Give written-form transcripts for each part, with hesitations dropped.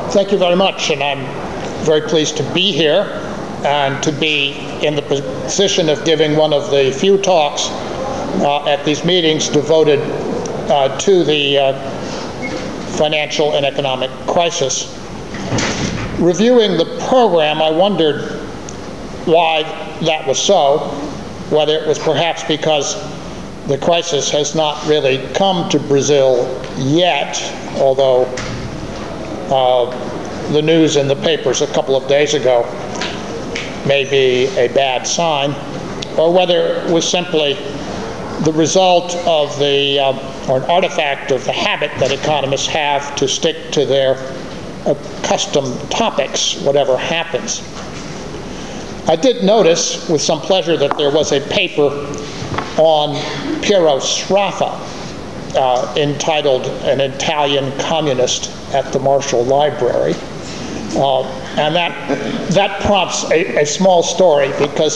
Thank you very much, and I'm very pleased to be here and to be in the position of giving one of the few talks at these meetings devoted to the financial and economic crisis. Reviewing the program, I wondered why that was so, whether it was perhaps because the crisis has not really come to Brazil yet, although the news in the papers a couple of days ago may be a bad sign, or whether it was simply the result of the, or an artifact of the habit that economists have to stick to their accustomed topics, whatever happens. I did notice with some pleasure that there was a paper on Piero Sraffa entitled An Italian Communist at the Marshall Library. And that prompts a small story, because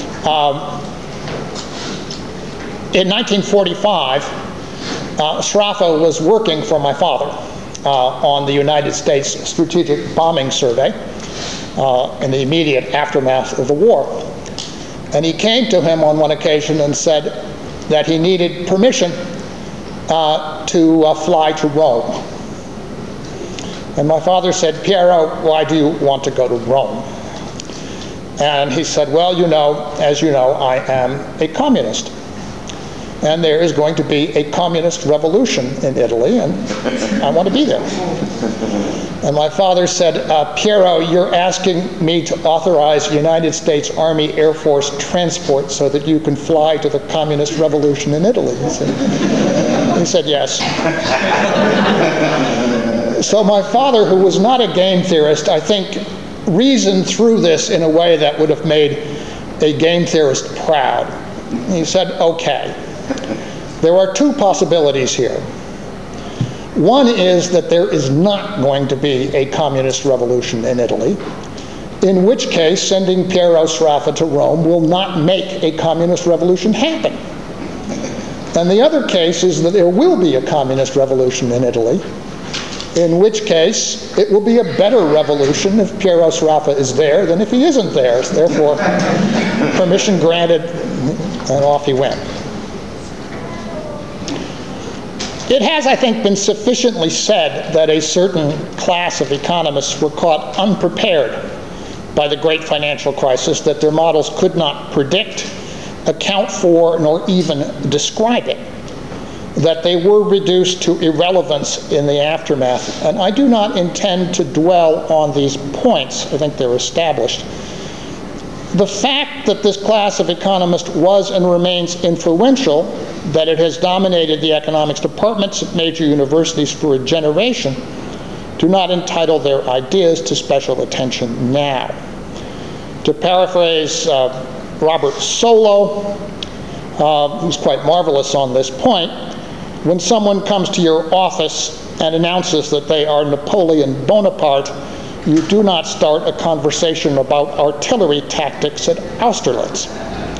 in 1945, Sraffa was working for my father on the United States Strategic Bombing Survey in the immediate aftermath of the war. And he came to him on one occasion and said that he needed permission to fly to Rome. And my father said, "Piero, why do you want to go to Rome?" And he said, "Well, as you know, I am a communist. And there is going to be a communist revolution in Italy, and I want to be there." And my father said, "Piero, you're asking me to authorize United States Army Air Force transport so that you can fly to the communist revolution in Italy?" He said yes. So my father, who was not a game theorist, I think reasoned through this in a way that would have made a game theorist proud. He said, "Okay, there are two possibilities here. One is that there is not going to be a communist revolution in Italy, in which case sending Piero Sraffa to Rome will not make a communist revolution happen. And the other case is that there will be a communist revolution in Italy, in which case it will be a better revolution if Piero Sraffa is there than if he isn't there. Therefore, permission granted, and off he went." It has, I think, been sufficiently said that a certain class of economists were caught unprepared by the great financial crisis, that their models could not predict, account for, nor even describe it, that they were reduced to irrelevance in the aftermath. And I do not intend to dwell on these points. I think they're established. The fact that this class of economists was and remains influential, that it has dominated the economics departments at major universities for a generation, do not entitle their ideas to special attention now. To paraphrase Robert Solow, who's quite marvelous on this point, when someone comes to your office and announces that they are Napoleon Bonaparte, you do not start a conversation about artillery tactics at Austerlitz.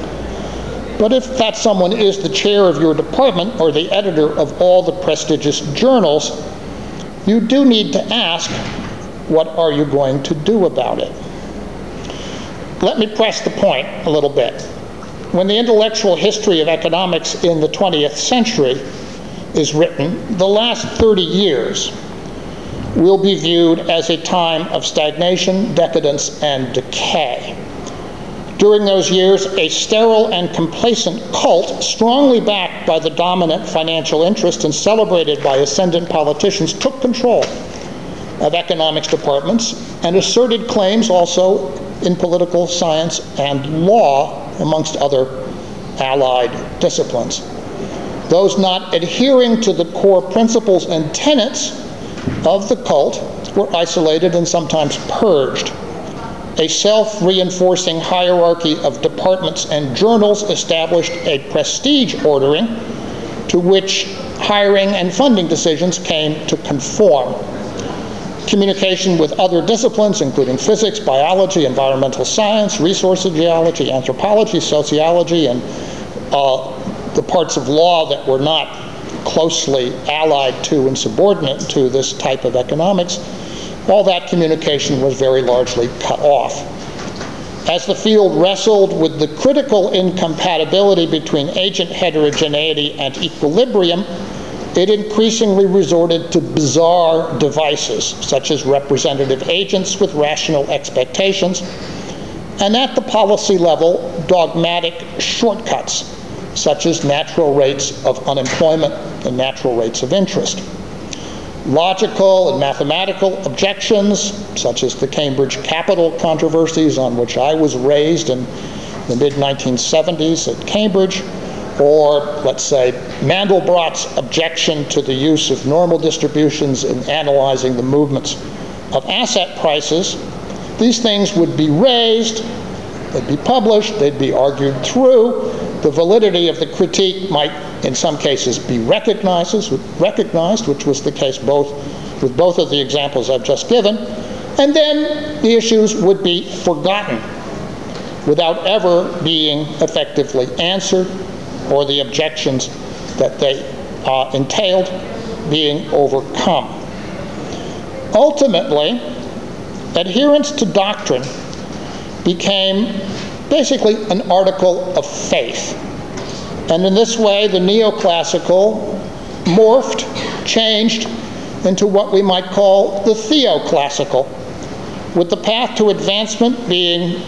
But if that someone is the chair of your department or the editor of all the prestigious journals, you do need to ask, what are you going to do about it? Let me press the point a little bit. When the intellectual history of economics in the 20th century is written, the last 30 years will be viewed as a time of stagnation, decadence, and decay. During those years, a sterile and complacent cult, strongly backed by the dominant financial interest and celebrated by ascendant politicians, took control of economics departments and asserted claims also in political science and law, amongst other allied disciplines. Those not adhering to the core principles and tenets of the cult were isolated and sometimes purged. A self-reinforcing hierarchy of departments and journals established a prestige ordering to which hiring and funding decisions came to conform. Communication with other disciplines, including physics, biology, environmental science, resource geology, anthropology, sociology, and the parts of law that were not closely allied to and subordinate to this type of economics, all that communication was very largely cut off. As the field wrestled with the critical incompatibility between agent heterogeneity and equilibrium, it increasingly resorted to bizarre devices, such as representative agents with rational expectations, and at the policy level, dogmatic shortcuts, such as natural rates of unemployment and natural rates of interest. Logical and mathematical objections, such as the Cambridge capital controversies on which I was raised in the mid-1970s at Cambridge, or, let's say, Mandelbrot's objection to the use of normal distributions in analyzing the movements of asset prices. These things would be raised, they'd be published, they'd be argued through. The validity of the critique might, in some cases, be recognized, which was the case with both of the examples I've just given, and then the issues would be forgotten without ever being effectively answered, or the objections that they entailed being overcome. Ultimately, adherence to doctrine became basically an article of faith. And in this way, the neoclassical morphed, changed into what we might call the theoclassical, with the path to advancement being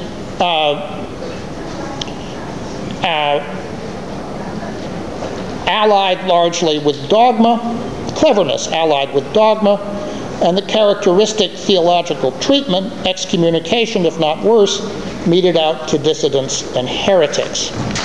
allied largely with dogma, cleverness allied with dogma, and the characteristic theological treatment, excommunication if not worse, meted out to dissidents and heretics.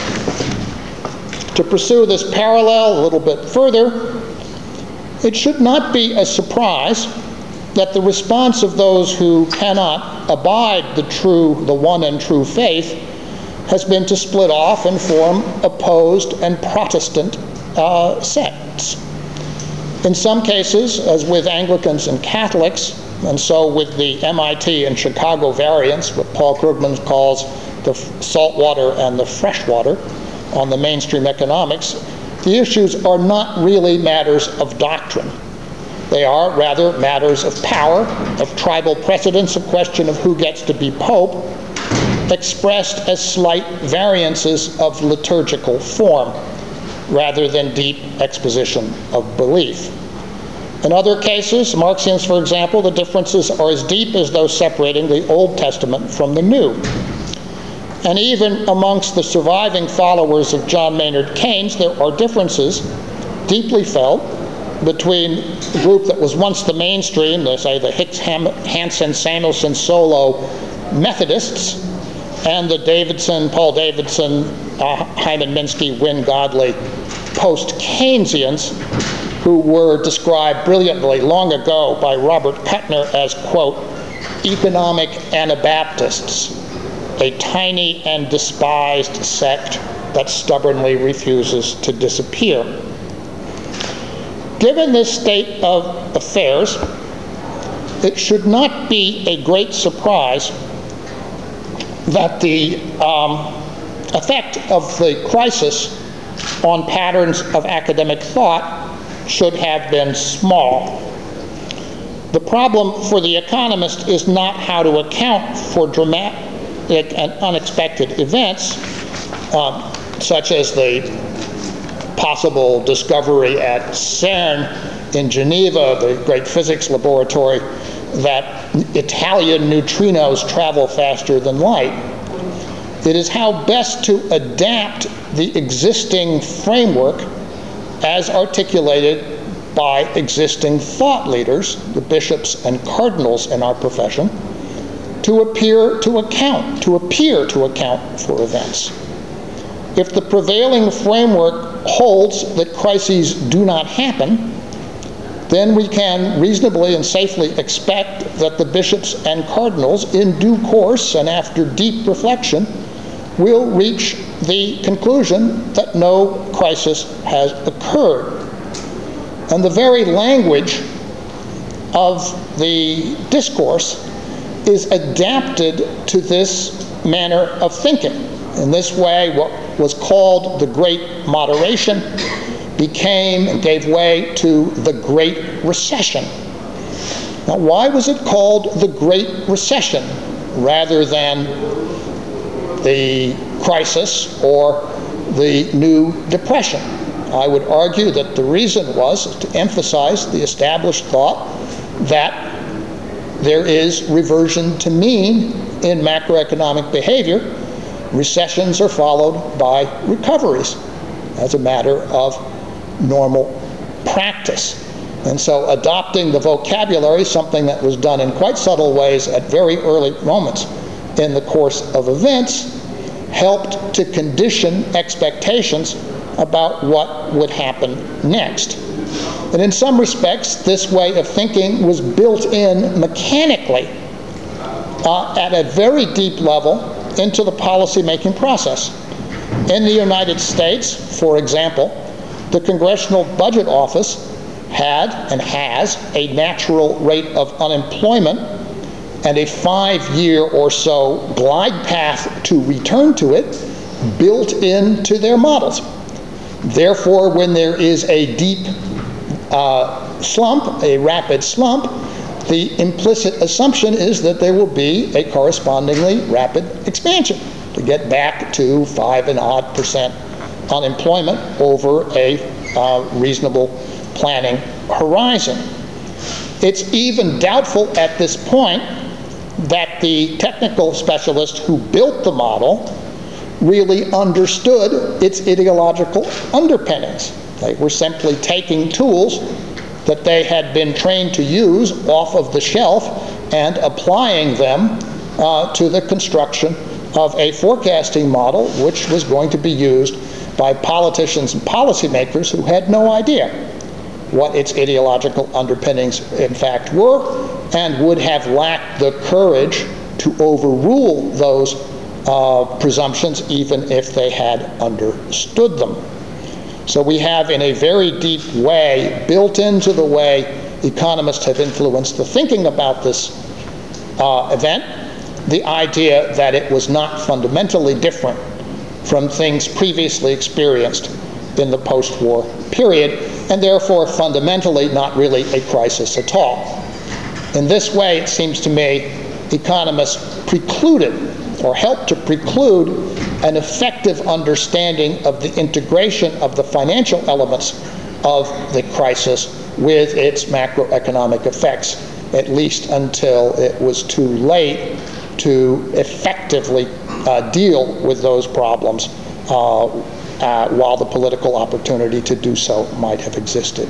To pursue this parallel a little bit further, it should not be a surprise that the response of those who cannot abide the one and true faith has been to split off and form opposed and Protestant sects. In some cases, as with Anglicans and Catholics, and so with the MIT and Chicago variants, what Paul Krugman calls the saltwater and the freshwater on the mainstream economics, the issues are not really matters of doctrine. They are rather matters of power, of tribal precedence, a question of who gets to be pope, expressed as slight variances of liturgical form, rather than deep exposition of belief. In other cases, Marxians, for example, the differences are as deep as those separating the Old Testament from the New. And even amongst the surviving followers of John Maynard Keynes, there are differences deeply felt between the group that was once the mainstream, say the Hicks, Hansen, Samuelson, Solo Methodists, and the Paul Davidson, Hyman Minsky, Wynne Godley post-Keynesians, who were described brilliantly long ago by Robert Kuttner as, quote, economic Anabaptists, a tiny and despised sect that stubbornly refuses to disappear. Given this state of affairs, it should not be a great surprise that the effect of the crisis on patterns of academic thought should have been small. The problem for the economist is not how to account for dramatic and unexpected events, such as the possible discovery at CERN in Geneva, the great physics laboratory, that Italian neutrinos travel faster than light. It is how best to adapt the existing framework as articulated by existing thought leaders, the bishops and cardinals in our profession, to appear to account for events. If the prevailing framework holds that crises do not happen, then we can reasonably and safely expect that the bishops and cardinals, in due course and after deep reflection, will reach the conclusion that no crisis has occurred. And the very language of the discourse is adapted to this manner of thinking. In this way, what was called the Great Moderation became and gave way to the Great Recession. Now, why was it called the Great Recession rather than the crisis or the New Depression? I would argue that the reason was to emphasize the established thought that there is reversion to mean in macroeconomic behavior. Recessions are followed by recoveries as a matter of normal practice. And so adopting the vocabulary, something that was done in quite subtle ways at very early moments in the course of events, helped to condition expectations about what would happen next. And in some respects, this way of thinking was built in mechanically at a very deep level into the policy-making process. In the United States, for example, the Congressional Budget Office had and has a natural rate of unemployment and a 5-year or so glide path to return to it built into their models. Therefore, when there is a deep slump, a rapid slump, the implicit assumption is that there will be a correspondingly rapid expansion to get back to 5% unemployment over a reasonable planning horizon. It's even doubtful at this point that the technical specialist who built the model really understood its ideological underpinnings. They were simply taking tools that they had been trained to use off of the shelf and applying them to the construction of a forecasting model which was going to be used by politicians and policymakers who had no idea what its ideological underpinnings in fact were, and would have lacked the courage to overrule those presumptions even if they had understood them. So we have, in a very deep way, built into the way economists have influenced the thinking about this event, the idea that it was not fundamentally different from things previously experienced in the post-war period, and therefore fundamentally not really a crisis at all. In this way, it seems to me, economists precluded or helped to preclude an effective understanding of the integration of the financial elements of the crisis with its macroeconomic effects, at least until it was too late to effectively deal with those problems while the political opportunity to do so might have existed.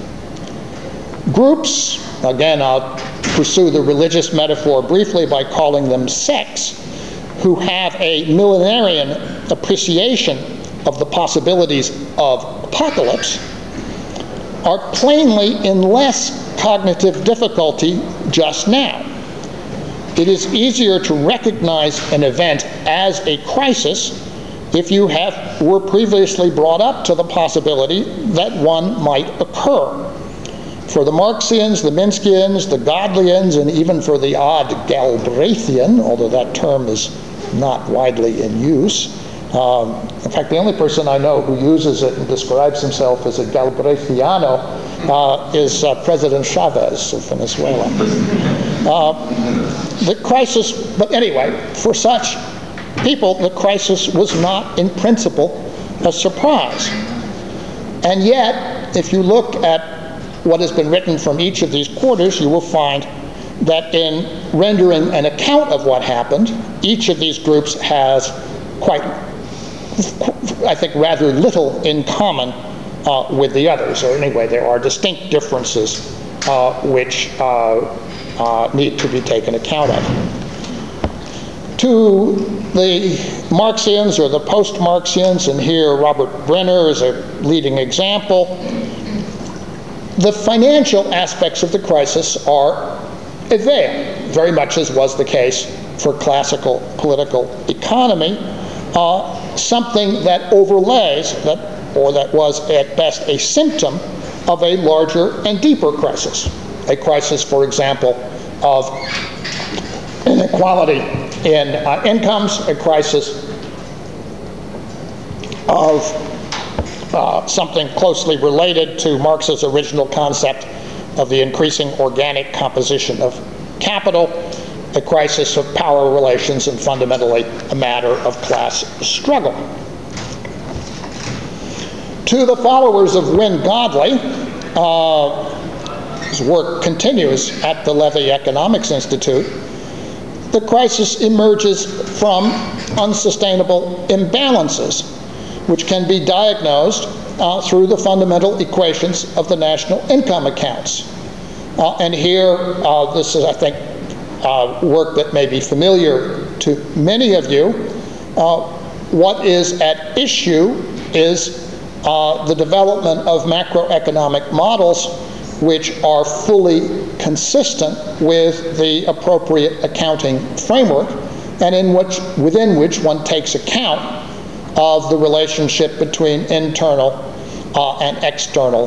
Groups, again, I'll pursue the religious metaphor briefly by calling them sects, who have a millenarian appreciation of the possibilities of apocalypse, are plainly in less cognitive difficulty just now. It is easier to recognize an event as a crisis if you were previously brought up to the possibility that one might occur. For the Marxians, the Minskians, the Godlians, and even for the odd Galbraithian, although that term is not widely in use. In fact, the only person I know who uses it and describes himself as a Galbraithiano is President Chavez of Venezuela. The crisis, but anyway, for such people, the crisis was not in principle a surprise. And yet, if you look at what has been written from each of these quarters, you will find that in rendering an account of what happened, each of these groups has quite, I think, rather little in common with the others. Or anyway, there are distinct differences which need to be taken account of. To the Marxians or the post-Marxians, and here Robert Brenner is a leading example, the financial aspects of the crisis are a veil, very much as was the case for classical political economy, something that overlays, that was at best a symptom of a larger and deeper crisis. A crisis, for example, of inequality in incomes, a crisis of something closely related to Marx's original concept of the increasing organic composition of capital, a crisis of power relations, and fundamentally a matter of class struggle. To the followers of Wynne Godley, his work continues at the Levy Economics Institute, the crisis emerges from unsustainable imbalances, which can be diagnosed through the fundamental equations of the national income accounts. And here, this is, I think, work that may be familiar to many of you. What is at issue is the development of macroeconomic models which are fully consistent with the appropriate accounting framework, and within which one takes account of the relationship between internal and external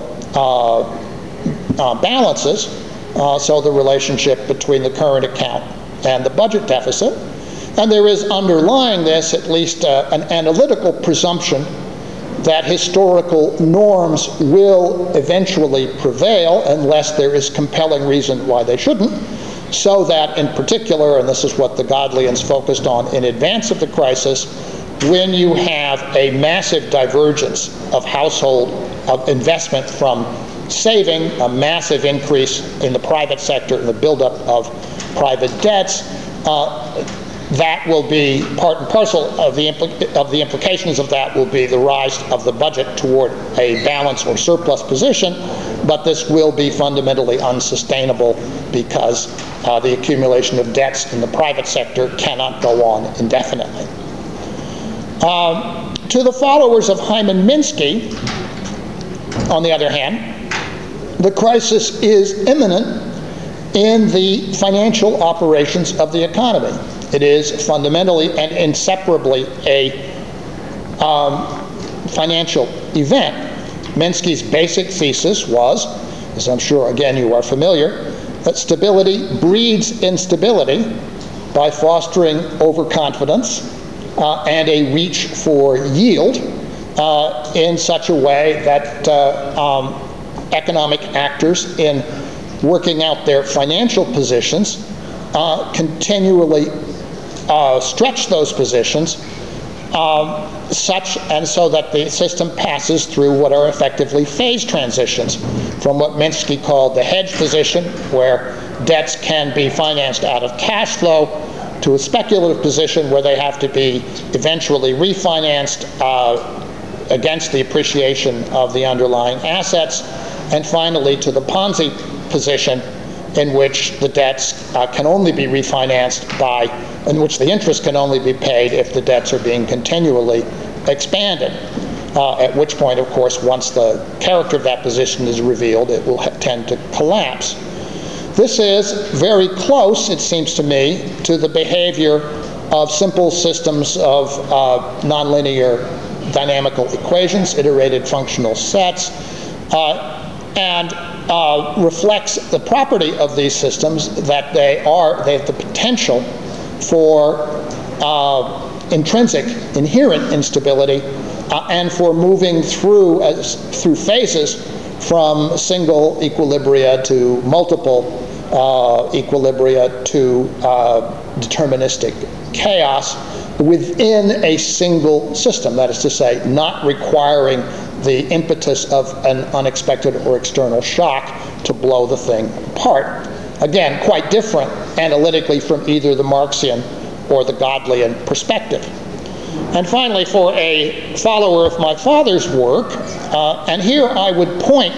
balances, so the relationship between the current account and the budget deficit. And there is underlying this at least an analytical presumption that historical norms will eventually prevail unless there is compelling reason why they shouldn't, so that in particular, and this is what the Godleans focused on in advance of the crisis, when you have a massive divergence of household of investment from saving, a massive increase in the private sector and the buildup of private debts, that will be part and parcel of the implications of that will be the rise of the budget toward a balance or surplus position, but this will be fundamentally unsustainable because the accumulation of debts in the private sector cannot go on indefinitely. To the followers of Hyman Minsky, on the other hand, the crisis is imminent in the financial operations of the economy. It is fundamentally and inseparably a financial event. Minsky's basic thesis was, as I'm sure again you are familiar, that stability breeds instability by fostering overconfidence and a reach for yield in such a way that economic actors, in working out their financial positions, continually stretch those positions such and so that the system passes through what are effectively phase transitions from what Minsky called the hedge position, where debts can be financed out of cash flow, to a speculative position where they have to be eventually refinanced against the appreciation of the underlying assets, and finally to the Ponzi position, in which the debts can only be refinanced in which the interest can only be paid if the debts are being continually expanded. At which point, of course, once the character of that position is revealed, it will tend to collapse. This is very close, it seems to me, to the behavior of simple systems of nonlinear dynamical equations, iterated functional sets, and reflects the property of these systems that they have the potential for intrinsic, inherent instability, and for moving through phases from single equilibria to multiple equilibria to deterministic chaos within a single system, that is to say, not requiring the impetus of an unexpected or external shock to blow the thing apart. Again, quite different analytically from either the Marxian or the Godlean perspective. And finally, for a follower of my father's work, and here I would point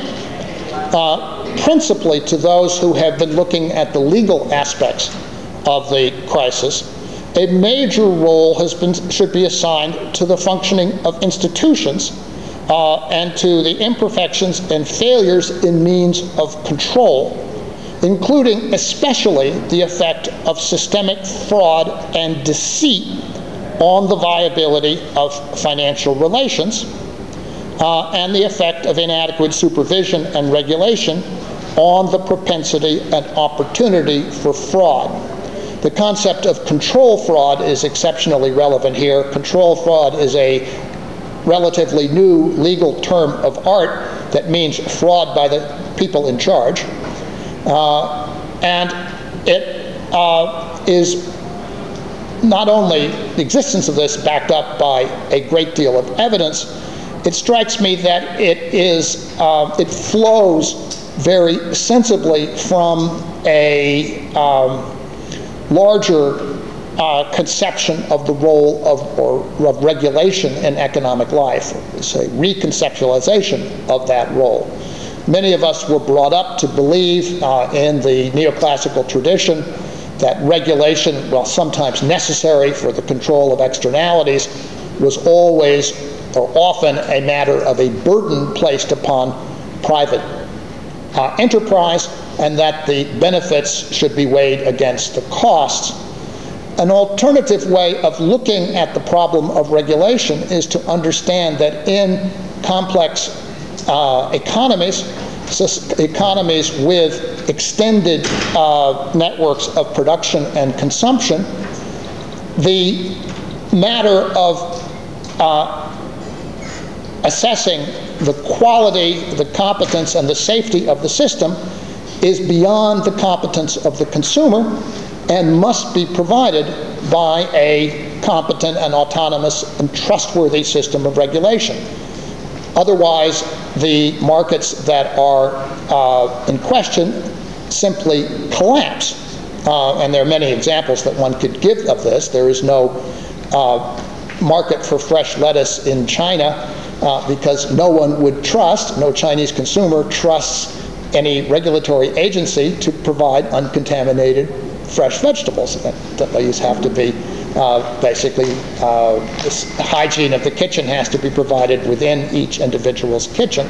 principally to those who have been looking at the legal aspects of the crisis, a major role should be assigned to the functioning of institutions and to the imperfections and failures in means of control, including especially the effect of systemic fraud and deceit on the viability of financial relations, and the effect of inadequate supervision and regulation on the propensity and opportunity for fraud. The concept of control fraud is exceptionally relevant here. Control fraud is a relatively new legal term of art that means fraud by the people in charge. And it is not only the existence of this backed up by a great deal of evidence, it strikes me that it flows very sensibly from a larger conception of the role of regulation in economic life, say reconceptualization of that role. Many of us were brought up to believe in the neoclassical tradition that regulation, while sometimes necessary for the control of externalities, was always or often a matter of a burden placed upon private enterprise, and that the benefits should be weighed against the costs. An alternative way of looking at the problem of regulation is to understand that in complex economies with extended networks of production and consumption, the matter of assessing the quality, the competence, and the safety of the system is beyond the competence of the consumer and must be provided by a competent and autonomous and trustworthy system of regulation. Otherwise, the markets that are in question simply collapse. And there are many examples that one could give of this. There is no market for fresh lettuce in China because no one would trust, no Chinese consumer trusts any regulatory agency to provide uncontaminated fresh vegetables. These have to be basically, the hygiene of the kitchen has to be provided within each individual's kitchen.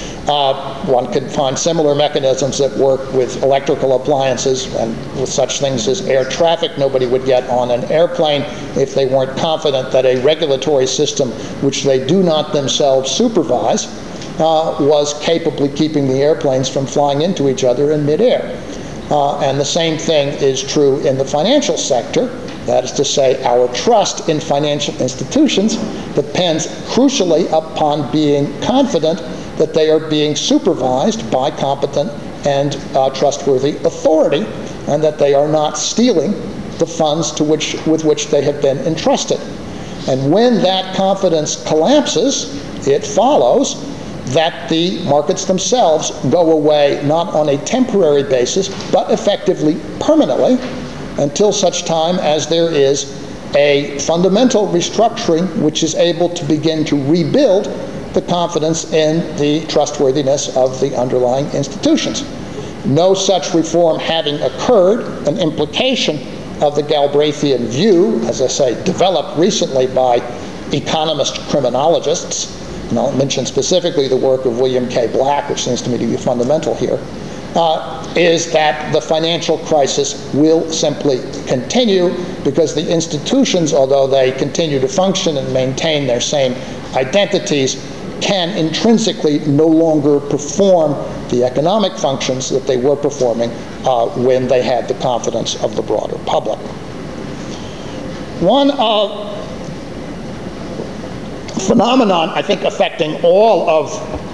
One can find similar mechanisms that work with electrical appliances and with such things as air traffic. Nobody would get on an airplane if they weren't confident that a regulatory system, which they do not themselves supervise, was capably keeping the airplanes from flying into each other in midair. And the same thing is true in the financial sector. That is to say, our trust in financial institutions depends crucially upon being confident that they are being supervised by competent and trustworthy authority, and that they are not stealing the funds with which they have been entrusted. And when that confidence collapses, it follows that the markets themselves go away not on a temporary basis, but effectively permanently, until such time as there is a fundamental restructuring which is able to begin to rebuild the confidence in the trustworthiness of the underlying institutions. No such reform having occurred, an implication of the Galbraithian view, as I say, developed recently by economist criminologists, and I'll mention specifically the work of William K. Black, which seems to me to be fundamental here, is that the financial crisis will simply continue because the institutions, although they continue to function and maintain their same identities, can intrinsically no longer perform the economic functions that they were performing when they had the confidence of the broader public. One phenomenon, I think, affecting all of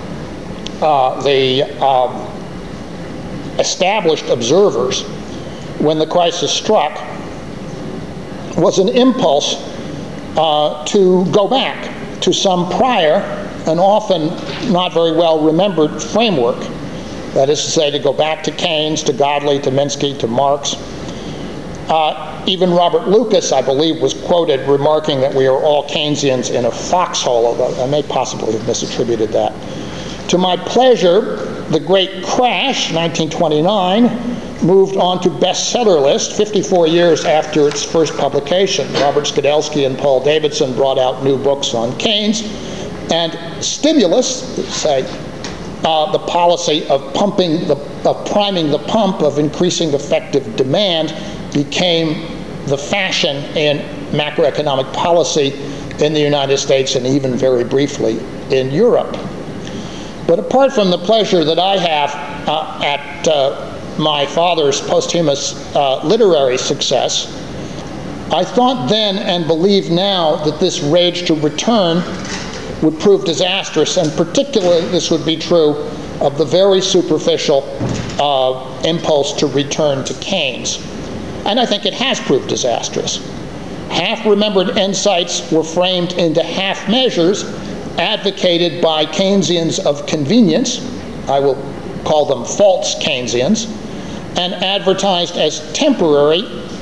the established observers when the crisis struck was an impulse to go back to some prior and often not very well remembered framework. That is to say, to go back to Keynes, to Godley, to Minsky, to Marx. Even Robert Lucas, I believe, was quoted remarking that we are all Keynesians in a foxhole, although I may possibly have misattributed that. To my pleasure, The Great Crash, 1929, moved on to bestseller list 54 years after its first publication. Robert Skidelsky and Paul Davidson brought out new books on Keynes, and Stimulus, say, the policy of priming the pump, of increasing effective demand, became the fashion in macroeconomic policy in the United States and even very briefly in Europe. But apart from the pleasure that I have at my father's posthumous literary success, I thought then and believe now that this rage to return would prove disastrous, and particularly this would be true of the very superficial impulse to return to Keynes. And I think it has proved disastrous. Half-remembered insights were framed into half measures advocated by Keynesians of convenience, I will call them false Keynesians, and advertised as temporary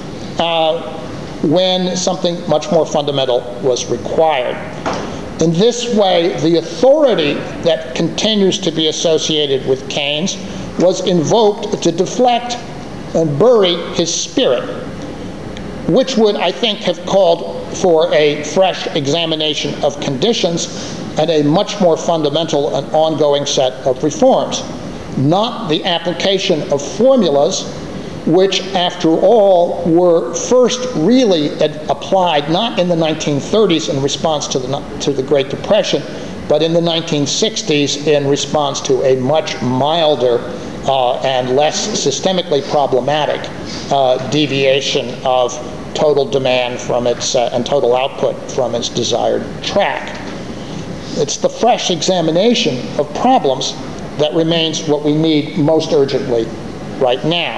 when something much more fundamental was required. In this way, the authority that continues to be associated with Keynes was invoked to deflect and bury his spirit, which would, I think, have called for a fresh examination of conditions and a much more fundamental and ongoing set of reforms, not the application of formulas which, after all, were first really applied not in the 1930s in response to the Great Depression, but in the 1960s in response to a much milder and less systemically problematic deviation of total demand from its and total output from its desired track. It's the fresh examination of problems that remains what we need most urgently right now.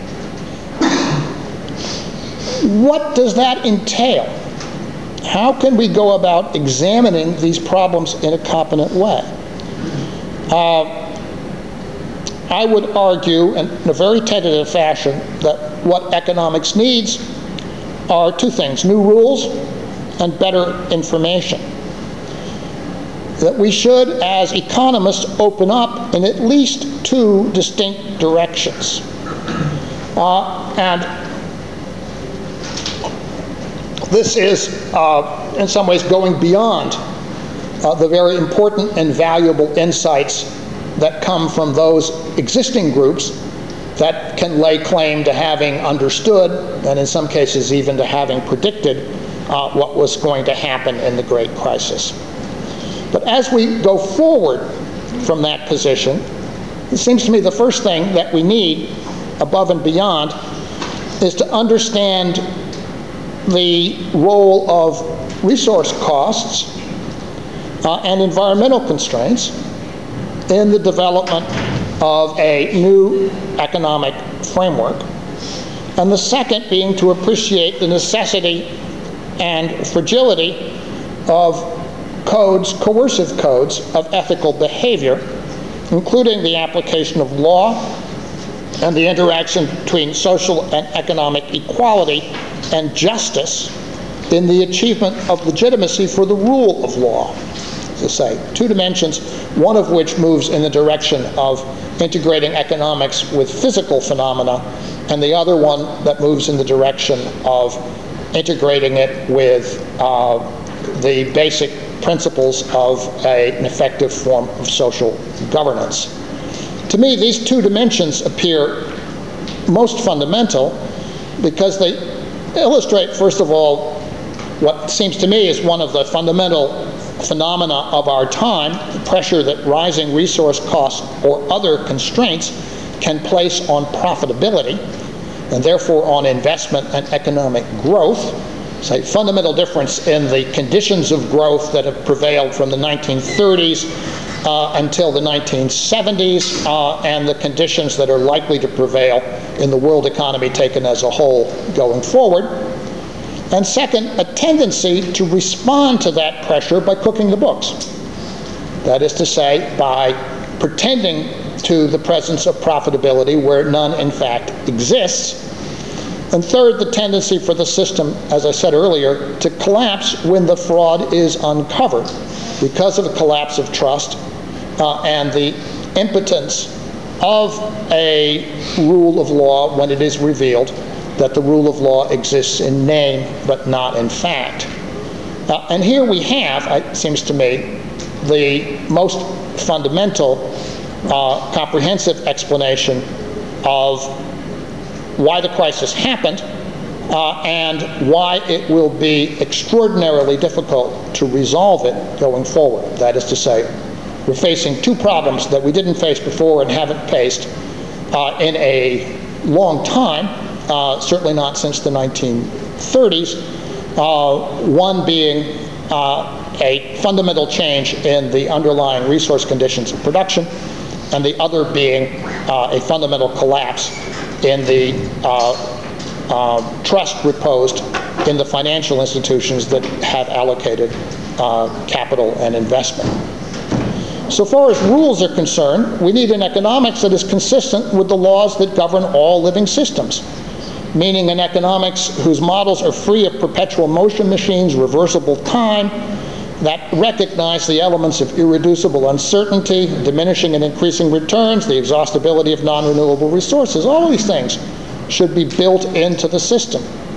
What does that entail? How can we go about examining these problems in a competent way? I would argue in a very tentative fashion that what economics needs are two things: new rules and better information. That we should, as economists, open up in at least two distinct directions. And this is, in some ways, going beyond the very important and valuable insights that come from those existing groups that can lay claim to having understood, and in some cases even to having predicted, what was going to happen in the Great Crisis. But as we go forward from that position, it seems to me the first thing that we need, above and beyond, is to understand the role of resource costs and environmental constraints in the development of a new economic framework. And the second being to appreciate the necessity and fragility of codes, coercive codes of ethical behavior, including the application of law and the interaction between social and economic equality and justice in the achievement of legitimacy for the rule of law. As I say, two dimensions, one of which moves in the direction of integrating economics with physical phenomena, and the other one that moves in the direction of integrating it with the basic principles of an effective form of social governance. To me, these two dimensions appear most fundamental because they illustrate, first of all, what seems to me is one of the fundamental phenomena of our time, the pressure that rising resource costs or other constraints can place on profitability, and therefore on investment and economic growth. It's a fundamental difference in the conditions of growth that have prevailed from the 1930s until the 1970s, and the conditions that are likely to prevail in the world economy taken as a whole going forward. And second, a tendency to respond to that pressure by cooking the books. That is to say, by pretending to the presence of profitability where none in fact exists. And third, the tendency for the system, as I said earlier, to collapse when the fraud is uncovered because of a collapse of trust and the impotence of a rule of law when it is revealed that the rule of law exists in name but not in fact. And here we have, it seems to me, the most fundamental, comprehensive explanation of why the crisis happened and why it will be extraordinarily difficult to resolve it going forward. That is to say, we're facing two problems that we didn't face before and haven't faced in a long time, certainly not since the 1930s, one being a fundamental change in the underlying resource conditions of production, and the other being a fundamental collapse in the trust reposed in the financial institutions that have allocated capital and investment. So far as rules are concerned, we need an economics that is consistent with the laws that govern all living systems, meaning an economics whose models are free of perpetual motion machines, reversible time, that recognize the elements of irreducible uncertainty, diminishing and increasing returns, the exhaustibility of non-renewable resources. All of these things should be built into the system.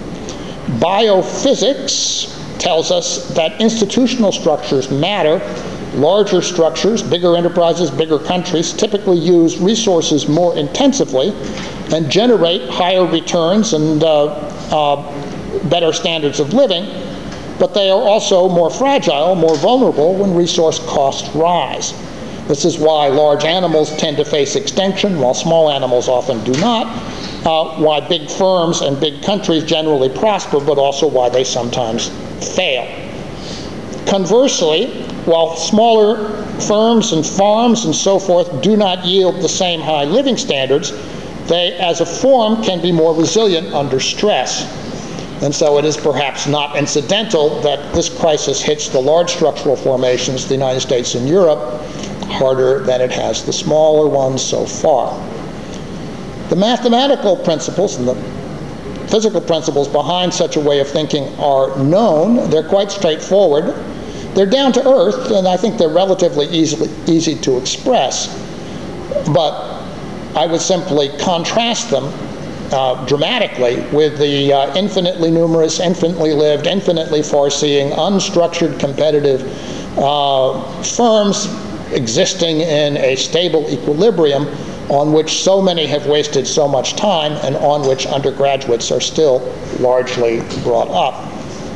Biophysics tells us that institutional structures matter. Larger structures, bigger enterprises, bigger countries typically use resources more intensively and generate higher returns and better standards of living, but they are also more fragile, more vulnerable when resource costs rise. This is why large animals tend to face extinction, while small animals often do not, why big firms and big countries generally prosper, but also why they sometimes fail. Conversely, while smaller firms and farms and so forth do not yield the same high living standards, they, as a form, can be more resilient under stress. And so it is perhaps not incidental that this crisis hits the large structural formations, the United States and Europe, harder than it has the smaller ones so far. The mathematical principles and the physical principles behind such a way of thinking are known. They're quite straightforward. They're down to earth, and I think they're relatively easy to express. But I would simply contrast them dramatically with the infinitely numerous, infinitely lived, infinitely far-seeing, unstructured competitive firms existing in a stable equilibrium on which so many have wasted so much time and on which undergraduates are still largely brought up.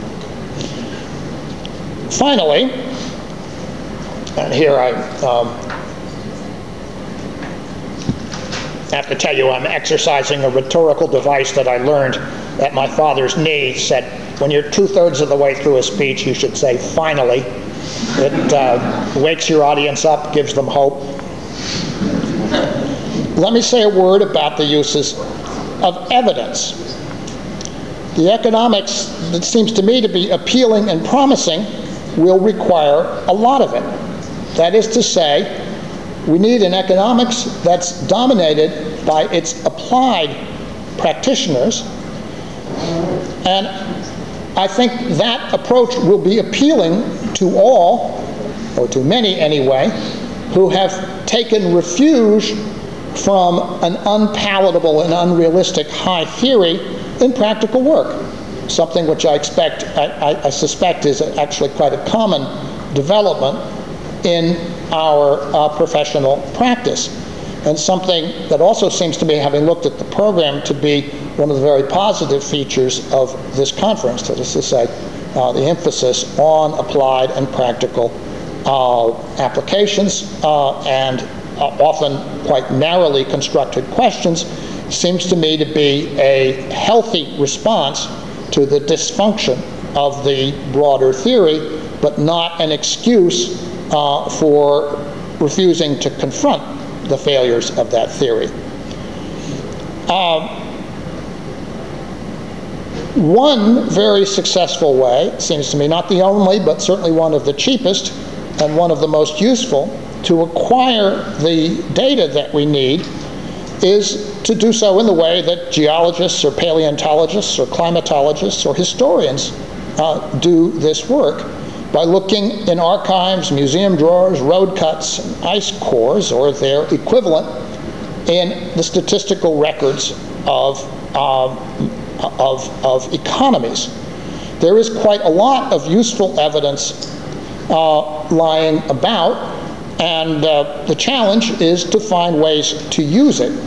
Finally, and here I have to tell you I'm exercising a rhetorical device that I learned at my father's knee. Said, when you're 2/3 of the way through a speech, you should say, finally. It wakes your audience up, gives them hope. Let me say a word about the uses of evidence. The economics that seems to me to be appealing and promising will require a lot of it. That is to say, we need an economics that's dominated by its applied practitioners, and I think that approach will be appealing to all, or to many anyway, who have taken refuge from an unpalatable and unrealistic high theory in practical work. Something which I suspect is actually quite a common development in our professional practice, and something that also seems to me, having looked at the program, to be one of the very positive features of this conference. That is to say, the emphasis on applied and practical applications and often quite narrowly constructed questions seems to me to be a healthy response to the dysfunction of the broader theory, but not an excuse for refusing to confront the failures of that theory. One very successful way, seems to me, not the only, but certainly one of the cheapest and one of the most useful to acquire the data that we need is to do so in the way that geologists or paleontologists or climatologists or historians do this work, by looking in archives, museum drawers, road cuts, and ice cores, or their equivalent, in the statistical records of economies. There is quite a lot of useful evidence lying about, and the challenge is to find ways to use it.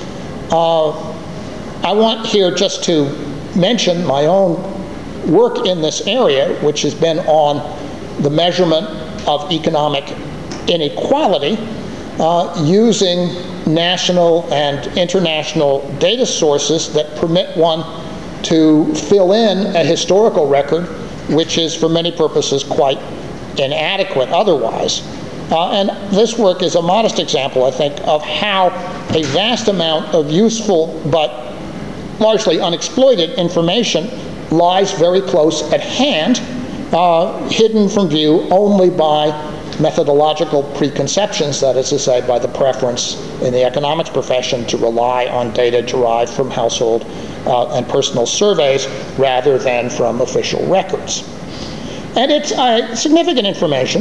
I want here just to mention my own work in this area, which has been on the measurement of economic inequality using national and international data sources that permit one to fill in a historical record which is for many purposes quite inadequate otherwise. And this work is a modest example, I think, of how a vast amount of useful but largely unexploited information lies very close at hand, hidden from view only by methodological preconceptions, that is to say, by the preference in the economics profession to rely on data derived from household and personal surveys rather than from official records. And it's significant information,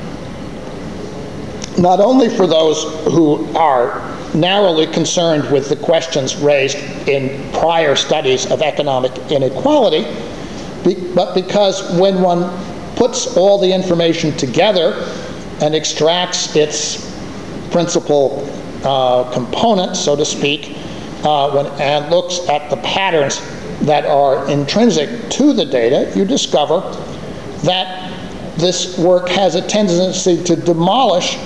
not only for those who are narrowly concerned with the questions raised in prior studies of economic inequality, but because when one puts all the information together and extracts its principal components, so to speak, and looks at the patterns that are intrinsic to the data, you discover that this work has a tendency to demolish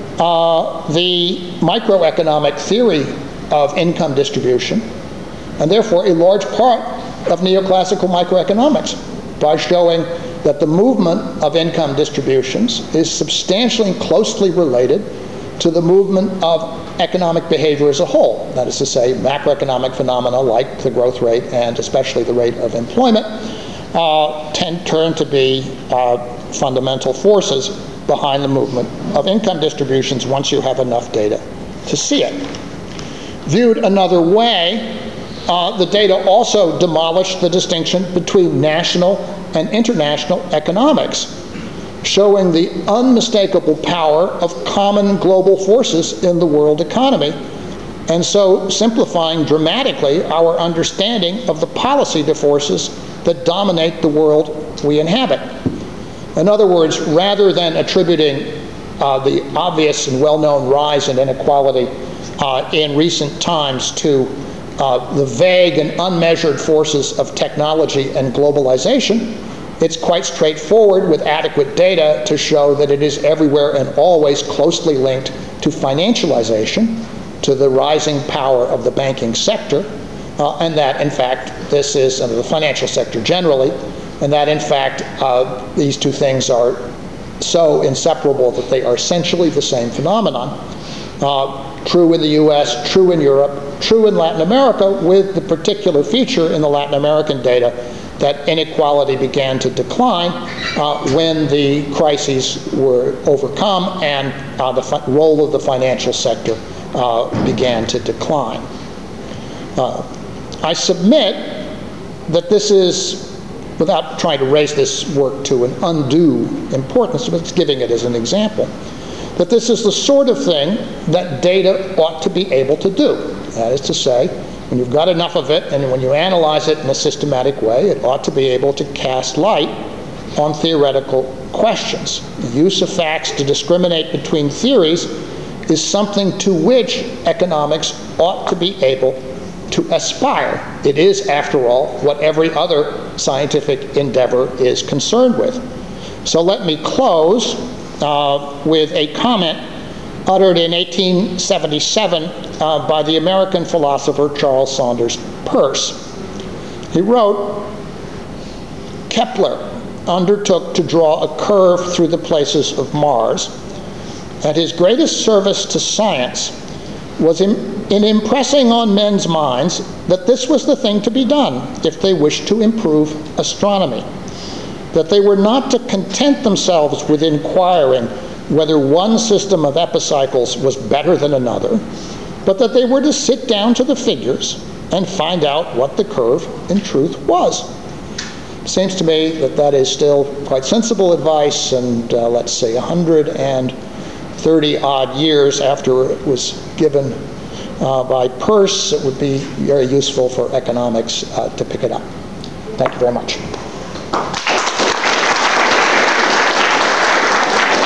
the microeconomic theory of income distribution, and therefore a large part of neoclassical microeconomics, by showing that the movement of income distributions is substantially and closely related to the movement of economic behavior as a whole. That is to say, macroeconomic phenomena like the growth rate and especially the rate of employment turn to be fundamental forces behind the movement of income distributions once you have enough data to see it. Viewed another way, the data also demolished the distinction between national and international economics, showing the unmistakable power of common global forces in the world economy, and so simplifying dramatically our understanding of the policy forces that dominate the world we inhabit. In other words, rather than attributing the obvious and well-known rise in inequality in recent times to the vague and unmeasured forces of technology and globalization, it's quite straightforward with adequate data to show that it is everywhere and always closely linked to financialization, to the rising power of the banking sector, and that, in fact, this is the financial sector generally, and that, in fact, these two things are so inseparable that they are essentially the same phenomenon. True in the US, true in Europe, true in Latin America, with the particular feature in the Latin American data that inequality began to decline when the crises were overcome and the role of the financial sector began to decline. I submit that this is, without trying to raise this work to an undue importance, but giving it as an example, that this is the sort of thing that data ought to be able to do. That is to say, when you've got enough of it and when you analyze it in a systematic way, it ought to be able to cast light on theoretical questions. The use of facts to discriminate between theories is something to which economics ought to be able to aspire. It is, after all, what every other scientific endeavor is concerned with. So let me close with a comment uttered in 1877 by the American philosopher Charles Sanders Peirce. He wrote, "Kepler undertook to draw a curve through the places of Mars, and his greatest service to science was in impressing on men's minds that this was the thing to be done if they wished to improve astronomy, that they were not to content themselves with inquiring whether one system of epicycles was better than another, but that they were to sit down to the figures and find out what the curve in truth was." It seems to me that that is still quite sensible advice, and let's say 130 odd years after it was given by Peirce, it would be very useful for economics to pick it up. Thank you very much.